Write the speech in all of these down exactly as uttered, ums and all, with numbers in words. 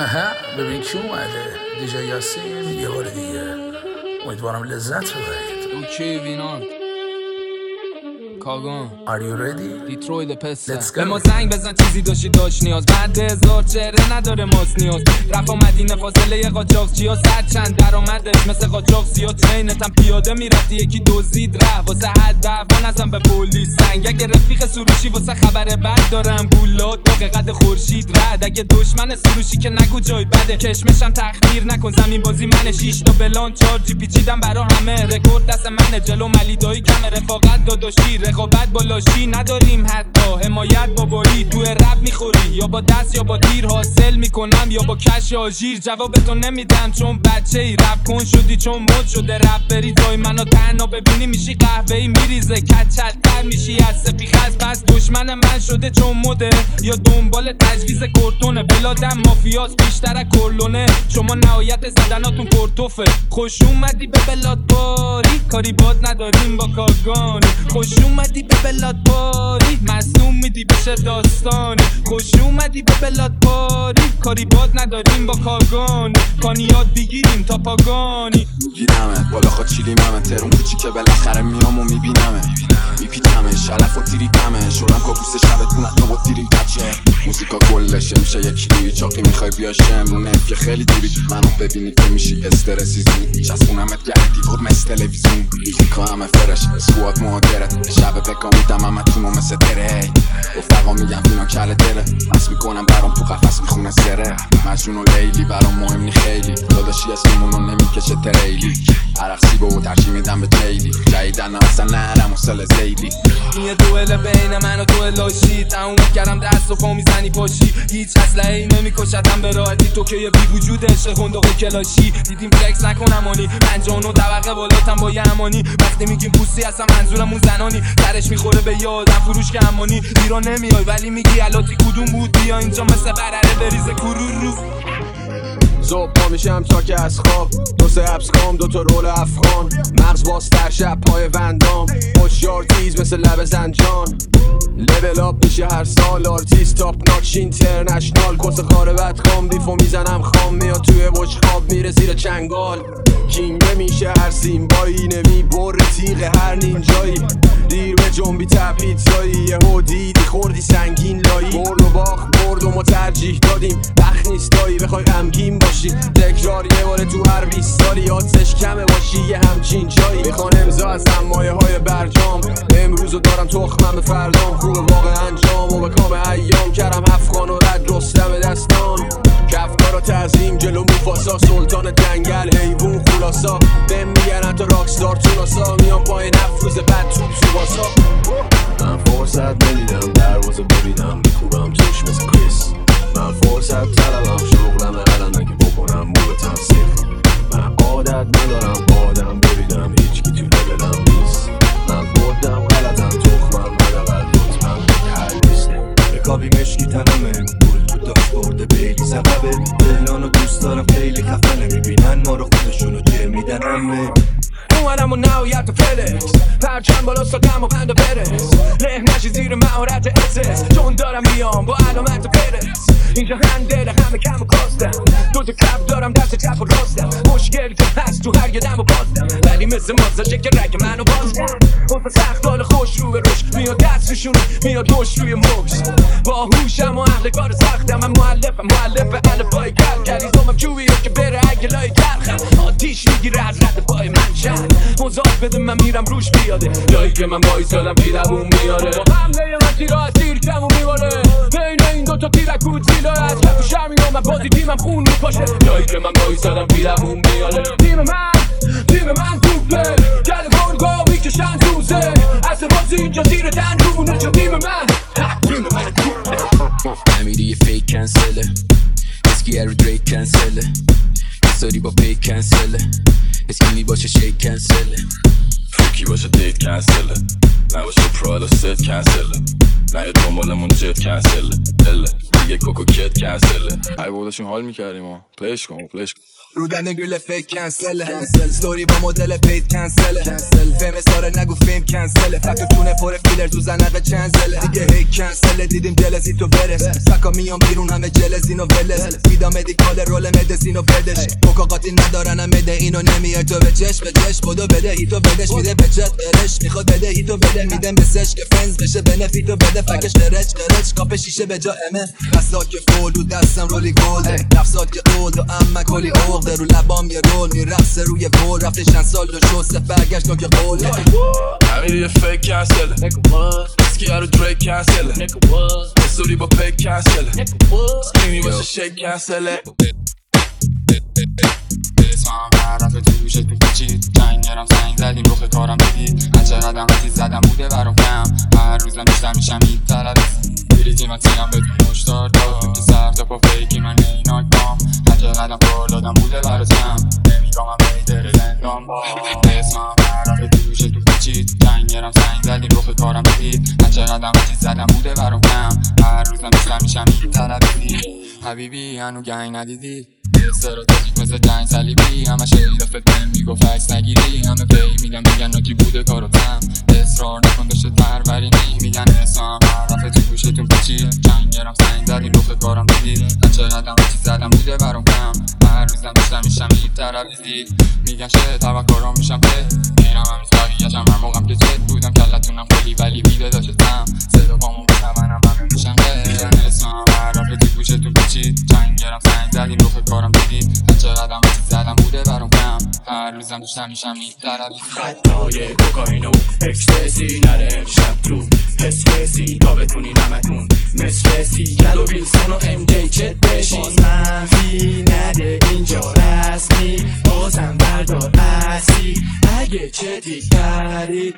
ببین کی اومده. دیجی یاسین یه بار دیگه. امیدوارم لذت ببرید. اوکی وینان کاگان Are you ready? دیتروید پسه Let's go. به ما زنگ بزن چیزی داشتی داشت نیاز بعد هزار چهره نداره ماست نیاز رفا مدینه فاصله یه قاچاق چیا صد چند درآمدش مثل قاچاق سیا ترینتم پیاده میرفتی یکی دزدید رفت واسه حد دعوا نزن به پلیس سنگ اگه رفیق سروشی واسه خبر بد دارم گولات باقی قد خورشید رد اگه دشمن سروشی که نگو جای بده کشمشم تخمیر نکن زمین بازی من شیش تا بلان چار جی پیچیدم برا همه رکورد دست من جلو ملی دایی کم رفاقت داداشی رقابت بالاشی نداریم حتی حمایت بابایی تو رپ میخوری یا با دست یا با تیر حاصل میکنم یا با کش آژیر جوابتو نمیدم چون بچه ای رپ کن شدی چون مد شده رپ بری جای منو تنها ببینی میشی قهوه‌ای میریزه کچلتر میشی از سپیخز پس دشمن من شده چون مده یا دنبال تجویز کورتونه بلادم مافیاس بیشتر از کرلونه شما نهایت زدناتون پرتوفه خوش اومدی به بلاد باری کاری باد نداریم با کاگانی خوش اومدی به بلاد باری مظلوم میدی بشه داستانی خوش اومدی به بلاد باری کاری باد نداریم با کاگانی کانیات بگیریم تا پاگانی گیرمه بالا خود چیلیم همه ترون کوچی که بالاخره میام و میبینمه میپیچمه شلف و تریپمه شدم کابوس شبتون حتی با تیریم تچه موزیکا کلشه میشه یکی چاقی میخوای بیا شمرونه که خیلی دیری منو ببینی که میشی استرسی زود چسبونمت گردی بود مثل تلویزیون موزیکا همه فرش اسکوات مهاجرت شب بکا میدم همه تونو مثل تره رفقا میگم اینا کل دره مس میکنم برام تو قفص میخونه سره مجنون و لیلی برام مهم نی خیلی داداشی اسمونو نمیکشه تریلی عرقسی با و ترشی میدم به جیلی جایدن اصلا نرم و سل زیدی یه دوئل بین من و تو لاشی تموم کردم دست و پا میزنی پاشی هیچ اسلحه ای نمیکشتم به راحتی تو که یه بی وجود عشق خندق کلاشی دیدیم فلکس نکنم آنی پنجاه و نه طبقه بالاتم با یه امانی وقتی میگیم پوستی هستم منظورمون زنانی سرش میخوره به یادم فروش که امانی ایران نمیای ولی میگی الاتی کدوم بود بیا اینجا مثل برره بریزه کرورو صبح پا میشم تا که از خواب دو سه ابسکام دو تا رول افغان مغز باز تر شب پای وندام هوشیار تیز مثل لب زنجان لول آپ میشه هر سال آرتیست تاپ ناکش اینترنشنال کس خاره بدخام دیفو میزنم خام میاد توی بشخاب میره زیر چنگال کینگ میشه هر سیمبایی نمیبره تیغ هر نینجایی دیر به جنبی تپید زایی یه هودیدی خوردی سنگین لایی برد و باخت برد و ما ترجیح دادیم بخ نیست دایی بخوای غمگین باشی تکرار یه باره تو هر بیست سالی آدزش کمه باشی یه همچین جایی میخوان امضا از مایه های برجام امروزو دارم تخمم به فردام خوب واقع انجام و به کام ایام کردم افغان و رد رستم دستان کفتار و تعظیم جلو موفاسا سلطان جنگل حیوون خلاصا بهم میگن حتی راکستار توناسا میام پای نفروز بد توب سوباسا من فرصت نمیدم دروازه ببینم میکوبم توش مثل کریس من فرصت طلبم شغلم قلم که بکنم مو تنصیف من عادت ندارم آدم ببینم هیچ کی تو لبلم نیست من بردم غلطم تخمم ندقل لطفم حل نیست رکابی مشکی تنمه گل تو داشت برده بیلی سببه دلانو دوست دارم خیلی خفنه میبینن ما رو خودشونو جه میدن همه اومدم و نهایت فلکس پرچم بالا ساکم و پند و برس له نشی زیر مهارت اسس چون دارم میام با علامت پرس اینجا هندل همه کم و کاستم دو تا کف دارم دست چپ و راستم مشکل که هست تو هر یه دم و باستم ولی مثل مازاشه که رگ منو باستم حفظ سخت حال خوش رو به روش میاد دست روشون میاد مش روی مکس با هوشم و اهل کار سختم من مؤلفم مؤلف الفای کل کلیزامم کیویه که بره اگه لای ترخم آتیش میگیره از رد پای من شد مزاق بده من میرم روش بیاده جایی که من بایستادم پیرمون میاره با حمله من تیرا از تیر کمون میباره بین این دوتا تیرکود زیلای از کف و شرمی و من بازی تیمم خون میپاشه جایی که من بایستادم پیرمون میاره تیم من تیم من توپه گل گرگا میکشن دوزه اصل بازی اینجا زیر دندونه چه تیم من تیم من توپه نمیری یه فیک کنسله اسکی ارو دریک کنسله استوری با پیک کنسله اسکینی باشه شیک کنسله فکی باشه دیت کنسله نباشه پرال و ست کنسله نه یه دنبالمون جت کنسله دله دیگه کوکو کت کنسله ای بودشون حال میکردیم ها پلیش کن پلیش کن رودن گریل فیک کنسل ستوری با مدل پید کنسل فیلم ساره نگو فیلم کنسل فکر تونه پر فیلر تو زنقه چنزل دیگه هی کنسل دیدیم جلسی تو برس سکا میام بیرون همه جلسین و ولس بیدا مدیکال رول مدسین و بدش مکاقاتی ندارن هم بده اینو نمیای تو به چش به چش بودو بده هیتو بدش میده پچت برش میخواد بده هیتو بده میده مسش که فنز بشه بنفیتو بده فکش قرچ قرچ کاپ شیشه به جا امه بسات که فول رو دستم رولی گلد نفسات که اولد و اما کلی عقده رو لبام یه رول میرقصه روی گل رفته چند سال دو شسته برگشت تو که قوله همین یه فیک کنسله اسکی رو دریک کنسله استوری با پیک کنسله سکینی باشه شیک کنسله اسمم هر رفت توشه تو پیچید جنگرم زنگ زدیم روخ کارم بدید هر چقدرم وقتی زدم بوده برام کم هر روزم بیشتر میشم این طلب بریزی من تیرم بدون مشتار دارم که سر تا پا فیکی من ایناک بام هر چقدرم کار دادم بوده براتم نمیگامم بیدر زندان با اسمم هر رفت توشه تو پیچید جنگرم زنگ زدیم روخ کارم بدید هر چقدرم وقتی زدم بوده برام کم هر روزم بیشتر میشم این طلب حبیبی هنو گنگ ندیدی استراتژیک مثل جنگ صلیبی همه شیرفت بهم میگفت عکس نگیری همه پی میدن میگن ناکی بوده کاراتم اصرار نکن داشته پرورینی میگن اسمم هر رفت تو گوشتون پیچید جنگرم سنگ زدیم روخ کارم بدید هر چقدرم چی زدم بوده برام کم هر روزم بیشتر میشم این طرفیزی میگن شه توکرام میشم به میرم همیز بقیه‌شم هر موقعم که چت بودم کلتونم خیلی ولی بیده داشتم صدا پامون بشم منم همه میشم به میگن اسمم هر رفت تو گوشتون پیچید جنگرم سنگ زدیم روخ کارم بدید هر چقدرم چی زدم بوده برام کم هر روزم بیشتر میشم این طرفیزی خطای کوکائین و اکستسی نره امشب تو حس کسی تا بتونی نمتون مثل کل و ویلسون و ام جی چت بشین باز منفی نده اینجا رسمی بازم بردار اصلی اگه چتی کردی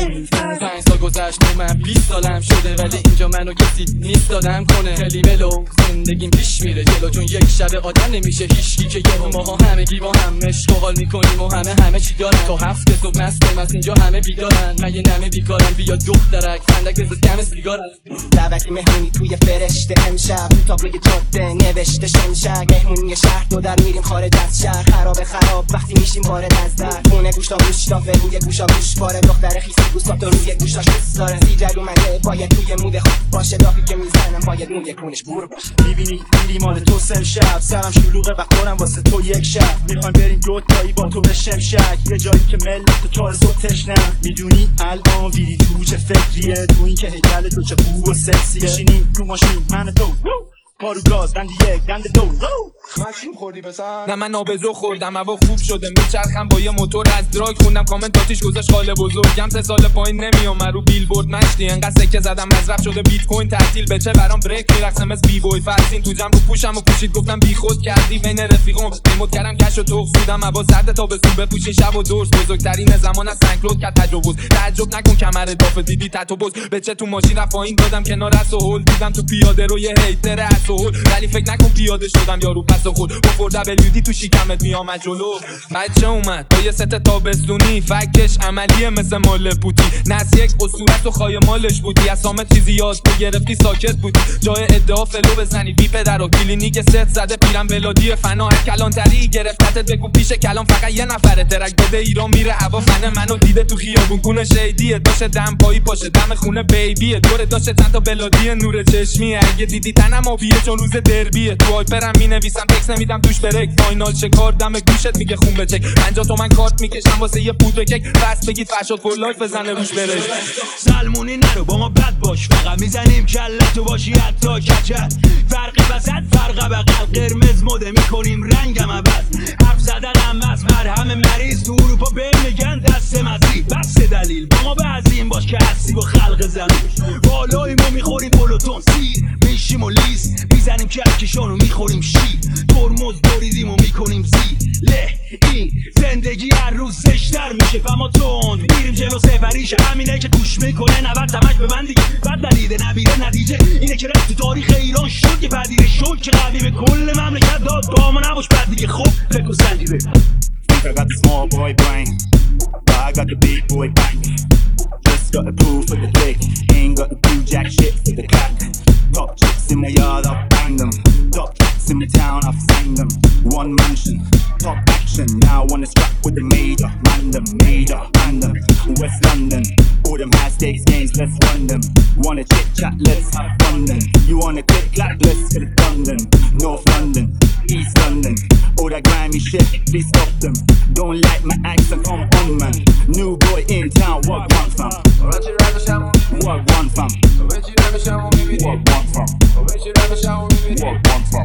پنج سال گذشت و من بیست سالم شده ولی اینجا منو کسی نیست دادم کنه خیلی ملو زندگیم پیش میره جلو چون یک شب آدم نمیشه هیچکی که یه ماها همگی با هم عشق و حال میکنیم و همه همه چی دارن تا هفته صبح مستم از اینجا همه بیدارن من یه نمه بیکارم بیا دخترک فندک بزد کم سیگارم دعوتی مهمونی توی فرشته امشب تابلوی جاده نوشته شمشک مهمونی شهر دو در میریم خارج از شهر خراب خراب وقتی میشیم وارد از در خونه گوشتا گوشتافه روی گوشا گوش پاره دختر خیسی گوشتا روی گوشاش دوست داره سیجل اومده باید توی مود خوب باشه دافی که میزنم باید موی کونش بور باشه میبینی میری مال تو سم شب سرم شلوغه و خورم واسه تو یک شب میخوایم بریم دو تایی با تو به شمشک یه جایی که ملت تو چهار صبح تشنم میدونی الان ویدی تو چه فکریه تو این که هیکل تو چه خوب و سکسیه بشینیم تو ماشین من تو پارو گاز دند یک دند دو ماشین خوردی بسن نه من آبزو خوردم هوا خوب شده میچرخم با یه موتور از دراگ خوندم کامنتاتیش گذاشت خاله بزرگم سه سال پایین نمیام من رو بیلبورد مشتی انقدر سکه زدم مزرف شده بیت کوین تعطیل بچه برام بریک میرقصم از بی بوی فرسین تو جمع رو پوشم و پوشید گفتم بی خود کردی بین رفیقم ریموت کردم کش و تخ بودم هوا سرد تا بسون بپوشین شب و دورس بزرگترین زمان از سنکلود کرد تجاوز تعجب نکن کمر داف دیدی تتو بز بچه تو ماشین رفت پایین دادم کنار از هول دیدم تو پیاده رو یه هیتر اسهول ولی فکر نکن پیاده شدم یارو پس خود با فور دبلیو دی تو شکمت میام جلو بچه اومد با یه ست تابستونی فکش عملیه مثل مال پوتی نس یک اسطورت و خای مالش بودی اسامت چیزی یاد تو گرفتی ساکت بودی جای ادعا فلو بزنی بی پدر و کلینیک ست زده پیرم بلادی فنا هر کلانتری گرفتت بگو پیش کلام فقط یه نفره ترک بده ایران میره هوا فنه منو دیده تو خیابون کونه شیدیه داشه دم پایی پاشه دم خونه بیبیه دور داشه چند تا بلادی نور چشمی اگه دیدی تنم آبیه چون روز دربیه تو آیپرم مینویسم تکس نمیدم توش بریک فاینال چه کار دم گوشت میگه خون بچک پنجاه تومن کارت میکشم واسه یه پودر کیک بس بگید فرشاد فور لایف بزنه روش بره سلمونی نرو با ما بد باش فقط میزنیم کلتو باشی حتی کچت فرقی وسط فرق بغل قرمز مده میکنیم رنگم عوض حرف زدنم از مرهم مریض تو اروپا به میگن دست مزی بس دلیل با ما بعضیم باش که هستی با خلق زمین بالای ما میخوریم پلوتون سیر میشیم و لیس میزنیم کلکشانو میخوریم شیر ترمز بریدیم و میکنیم زیر له این زندگی هر روز زشتر میشه فما تند میریم جلو سفریشه همینه که گوش میکنه نبرد تمک به من دیگه بد دلیده نبیره نتیجه اینه که رفت تو تاریخ ایران شد که پدیره شد که قبلی به کل مملکت داد با ما نباش بد دیگه خب فکر و سنجی بفر I got the small boy brain, but I got the big boy bang. Just got the proof for the dick, ain't got the blue jack shit for the crack. Top chicks in the yard, I've banged them. Top tracks in the town, I've sang them. One mansion, talk action. Now I wanna scrap with the major, man them, major, man them. West London, all them high stakes games, let's run them. Wanna chit chat, let's have fun then. You wanna click clap, let's get it done then. North London, East London, all that grimy shit, please stop them. Don't like my accent, come on man. New boy in town, what one fam? What one fam? What one fam? What one fam?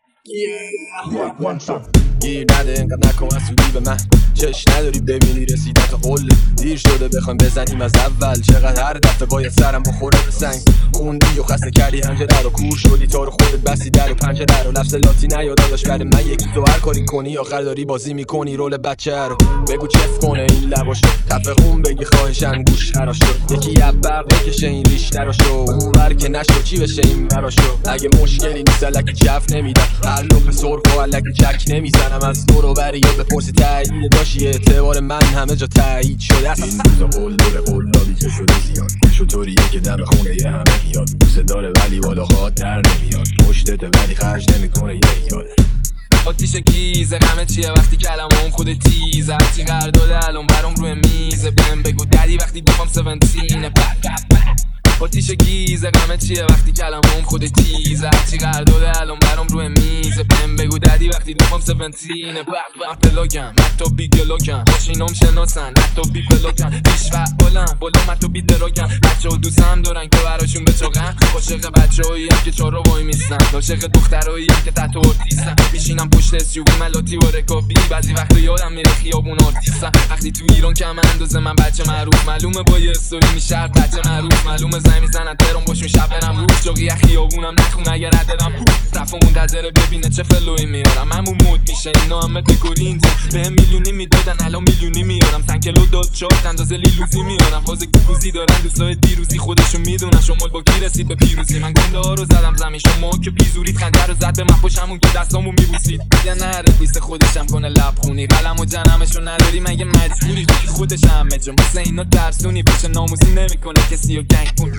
Yeah, one fam. گیر نده اینقدر نکن اصولی به من چش نداری ببینی رسیدن تا قله دیر شده بخوایم بزنیم از اول چقدر هر دفعه باید سرم بخوره به سنگ خوندی و خسته کردی همجره رو کور شدی تا رو خودت بستی در و پنجره رو لفظ لاتی نیاد داداش برای من یکی تو هر کاری کنی آخر داری بازی میکنی رول بچه رو بگو چف کنه این لباشو تفقون بگی خواهشن گوش خراشو یکی یبق بکشه این ریش دراشو اون ور که نشو چی بشه این مراشو اگه مشکلی نیست الکی چف نمیدم هر لپ سرخ و الکی چک نمیزنم از دور و بری یا بپرسی تایید داشتی اعتبار من همه جا تایید شده است این روزا قول داره قول دادی که شده زیاد شطوریه که دم خونه یه همه میاد دوست داره ولی بالا خواد در نمیاد پشتته ولی خرج نمیکنه یه یاد آتیش گیزه غمه چیه وقتی کلمم خود تیزه هرچی قرار داده الان برام روی میزه بهم بگو ددی وقتی گفتم سونتینه آتیش گیزه غمه چیه وقتی کلمم خود تیزه هرچی قرار داده الان برام روی میزه بهم بگو ددی وقتی گفتم سونتینه من پلاکم حتی بی گلاکم ماشینام شناسن حتی بی پلاکم پیش فعالم بالا متو بی دراکم بچه ها دوستم دارن که براشون بچاقم عاشق بچه هایی هم که چارا وای میستن عاشق دخترهایی هم که تحت آرتیستن میشینم پشت اسیوبی ملاتی و رکابی بعضی وقتا یادم میره خیابون آرتیستن وقتی تو ایران کم اندازه من بچه معروف معلومه با یه استوری میشه بچه معروف معلومه زنگ میزنن ترام باشون شب برم روز جاقی خیابونم نخون اگر رددم رفت منتظره ببینه چه فلوی میارم همون مود میشه اینا همه دکورین به میلیونی میدادن الان میلیونی میارم تنکلو داد چارت اندازه لیلوزی میارم فاز گوزی دارن دوستای دیروزی خودشون میدونن شما با کی رسید به پیروزی من گنده ها رو زدم زمین شما که پیزورید خنده رو زد به من پشمون که دستامو میبوسید یا نره بیست خودشم کنه لب خونی قلم و جنمشو نداری مگه مجبوری خودش همه جا مثل اینا ترسونی پیش ناموسی نمیکنه کسی و گنگ کنی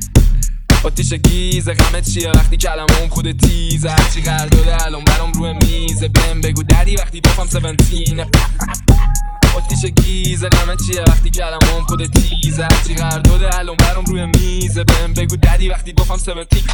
آتیش گیزه غمه چیه وقتی کلمم خود تیزه هرچی قرار داده الان برام روی میزه بهم بگو ددی وقتی دوفم سونتینه آتیش گیزه غمه چیه وقتی کلمم خود تیزه هرچی قرار داده الان برام روی میزه بهم بگو ددی وقتی دوفم سونتینه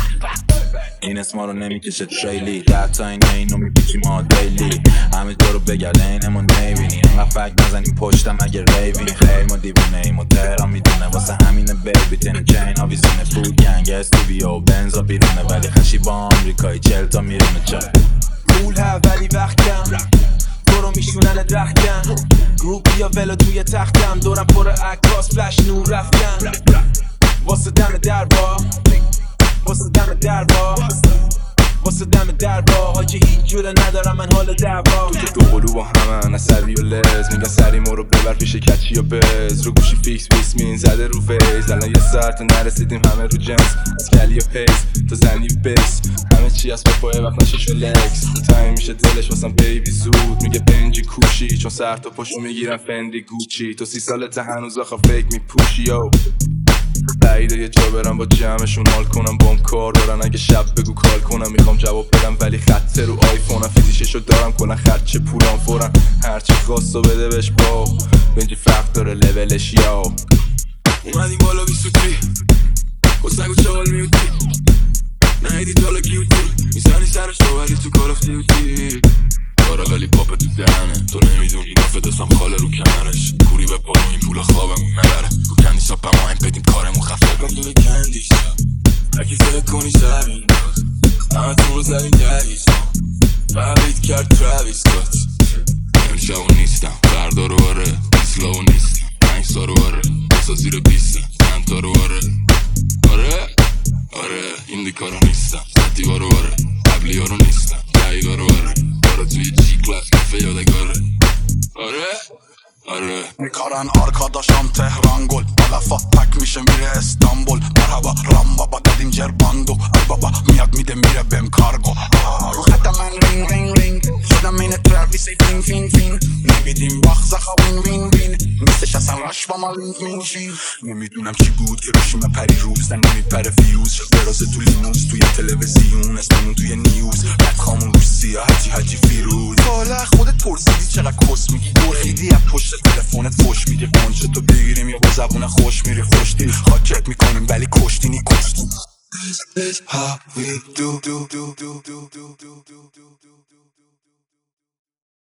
این اسما رو نمیکشه تریلی ده تا این اینو میپیچی ما دیلی همه جا رو بگرده اینمون نمیبینی انقدر فکر نزنیم پشتم اگه ریوین خیلی ما دیوونه ایم و تهران میدونه واسه همینه بیبی تن چین آویزونه فود گنگ استوبیو و بنزا بیرونه ولی خشی با آمریکایی چل تا میرونه چه پول ها ولی وقت کم تو رو میشونن درختم گروپ یا ولو توی تختم دورم پر عکاس فلش نور رفتم واسه دم در با واسه دم در با واسه دم در با حاجی هیچ جوره ندارم من حال دعوا تو قلو با همن اصلی و لز میگن سری ما رو ببر پیش کچی و بز رو گوشی فیکس بیس مین زده رو فیز الان یه ساعت نرسیدیم همه رو جنس از کلی و پیس تو زنی و بیس همه چی از پاپای وقت نشه شلکس تایم میشه دلش واسم بیبی زود میگه بنجی کوشی چون سر تا پاشو میگیرم فندی گوچی تو سی سالت هنوز آخه فیک میپوشی یو بعیده یه جا برم با جمعشون حال کنم بام کار دارن اگه شب بگو کال کنم میخوام جواب بدم ولی خط رو آیفونم فیزیششو دارم کنن خرچه پولام فورن هرچی خواستو بده بهش با بنجی فرق داره لولش یا اومدیم بالا بیست و تری کسنگو چال میوتی نهیدی تالا کیوتی میزنی سرش تو ولی تو کار افتی اوتی کارا ولی پاپ تو دهنه تو نمیدونی دفعه دستم خاله رو کمرش کوری به پالو این پول خوابم نبره رو کندی سا پا ماهم بدیم کارمون خفه کن تو کندی سا اگه فکر کنی زمین داد همه تو رو زدیم دریز فهمید کرد تراویس کات امشبو نیستم فردا رو آره بیسلاو نیستم پنج سا رو آره بسا زیر بیستم چند تا رو آره آره آره این دیکارو نیستم زدی بارو آره قبلی ها رو نیستم دهی دارو آره آره توی جی کلاس کفه یادگاره آره آره میکارن آرکاداشم تهران گل ملفا تک میشه میره استانبول مرحبا رام بابا دادیم جرباندو ای بابا میاد میده میره بهم کارگو رو خطا من رینگ رینگ رینگ شدم این تراویس فین فین فین نمیدیم وقت زخا وین وین وین نیستش اصلا رش با ما لینک مینشین نمیدونم چی بود که بشیم پری روز نمیپره فیوز درازه تو لیموز توی تلویزیون اسممون توی نیوز بد خامون روش سیاه حجی حجی فیروز حالا خودت how we do do do do do do do do do do